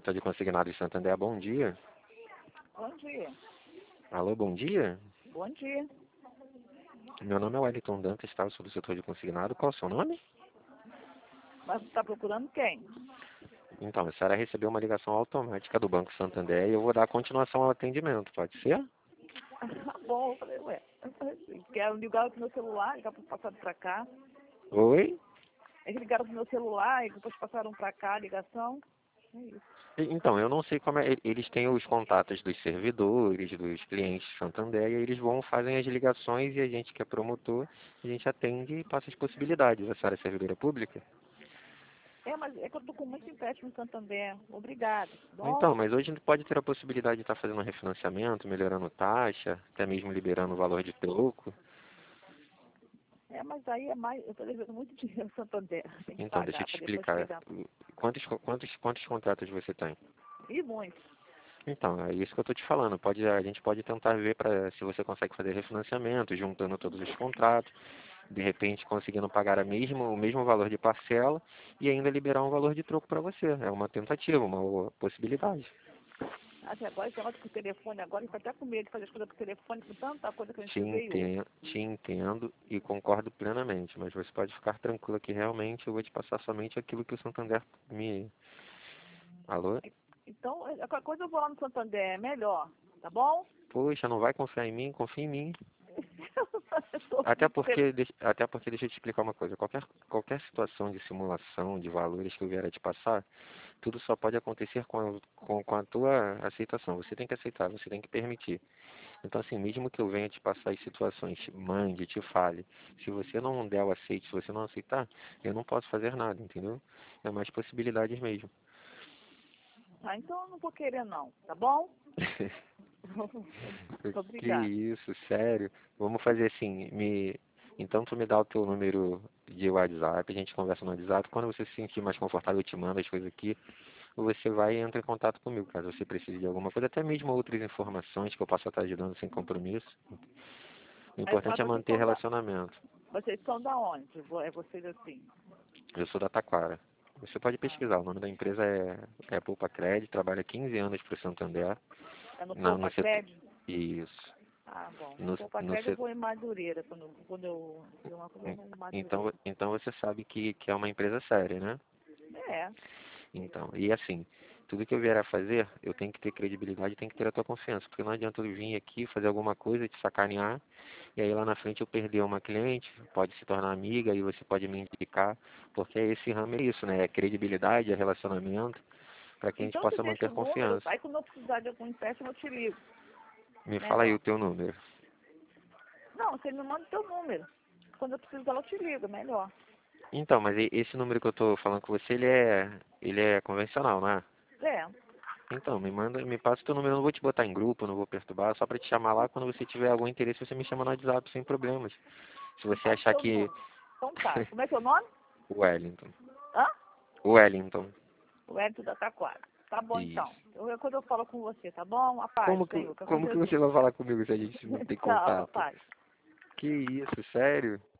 setor de consignado de Santander, bom dia. Bom dia. Alô, bom dia. Bom dia. Meu nome é Wellington Dantas, tá? Eu sou do setor de consignado. Qual é o seu nome? Mas você está procurando quem? Então, a senhora recebeu uma ligação automática do Banco Santander e eu vou dar continuação ao atendimento, pode ser? Tá bom, eu falei, ué. Eu falei assim, quero ligar pro meu celular, ligar pro passado pra cá. Oi? Eles ligaram pro meu celular e depois passaram pra cá a ligação. É isso. Então, eu não sei como é. Eles têm os contatos dos servidores, dos clientes de Santander, e aí eles vão, fazem as ligações e a gente que é promotor, a gente atende e passa as possibilidades. A senhora é servidora pública? Mas é que eu tô com muito empréstimo no Santander. Obrigada. Bom, Então, mas hoje pode ter a possibilidade de estar fazendo um refinanciamento, melhorando taxa, até mesmo liberando o valor de troco. mas aí é mais. Eu tô devendo muito dinheiro no Santander. Tem que Então, deixa eu pagar te para depois explicar. pegar. Quantos contratos você tem? E muito. Então, é isso que eu estou te falando. A gente pode tentar ver para se você consegue fazer refinanciamento, juntando todos os contratos, de repente conseguindo pagar o mesmo valor de parcela e ainda liberar um valor de troco para você. É uma tentativa, uma possibilidade. Até agora, esse negócio com o telefone, agora, está até com medo de fazer as coisas com o telefone, com tanta coisa que a gente veio. Te entendo e concordo plenamente, mas você pode ficar tranquilo que realmente eu vou te passar somente aquilo que o Santander me... Alô? Então, qualquer coisa eu vou lá no Santander, é melhor, tá bom? Poxa, não vai confiar em mim? Confia em mim. Eu tô Até muito porque, até porque deixa eu te explicar uma coisa. Qualquer situação de simulação de valores que eu vier a te passar, tudo só pode acontecer com a tua aceitação. Você tem que aceitar, você tem que permitir. Então, assim, mesmo que eu venha te passar as situações, mande, te fale. Se você não der o aceite, se você não aceitar, eu não posso fazer nada, entendeu? É mais possibilidades mesmo. então eu não vou querer não, tá bom? Que Obrigada. isso, sério. Vamos fazer assim, então tu me dá o teu número de WhatsApp, a gente conversa no WhatsApp. Quando você se sentir mais confortável, eu te mando as coisas aqui. Você vai e entra em contato comigo, caso você precise de alguma coisa, até mesmo outras informações que eu possa estar ajudando sem compromisso. O Mas importante é manter relacionamento. vocês são da onde? É vocês assim. Eu sou da Taquara. Você pode Ah, pesquisar, o nome da empresa é Poupa Cred, trabalha 15 anos para o Santander, é no no Poupa setor. Crédito? Isso. Ah, bom. No No, Poupa no, Crédito eu se- vou em Madureira. Quando eu vi uma coisa, eu vou em então, Madureira. então você sabe que é uma empresa séria, né? É. Então, e assim, tudo que eu vier a fazer, eu tenho que ter credibilidade, tenho que ter a tua confiança, porque não adianta eu vir aqui fazer alguma coisa, te sacanear, e aí lá na frente eu perder uma cliente, pode se tornar amiga, e você pode me indicar, porque esse ramo é isso, né? É credibilidade, é relacionamento, para que a gente Então você possa deixa manter o número, confiança. aí quando eu precisar de algum empréstimo eu te ligo. Me fala aí o Melhor. teu número. Não, você me manda o teu número. Quando eu precisar eu te ligo, melhor. Então, mas esse número que eu tô falando com você, ele é convencional, não é? É. Então, me passa o teu número, eu não vou te botar em grupo, não vou perturbar, só para te chamar lá, quando você tiver algum interesse, você me chama no WhatsApp sem problemas. Se Me você passa o achar teu que número. Então tá. Como é seu nome? Wellington. Hã? Wellington. O Hélio da Taquara. Tá bom então. Isso. Quando eu falo com você, tá bom? A paz, Senhor. Fica com Como que você Jesus. vai falar comigo se a gente não tem Tchau, a contato? paz. Que isso, sério?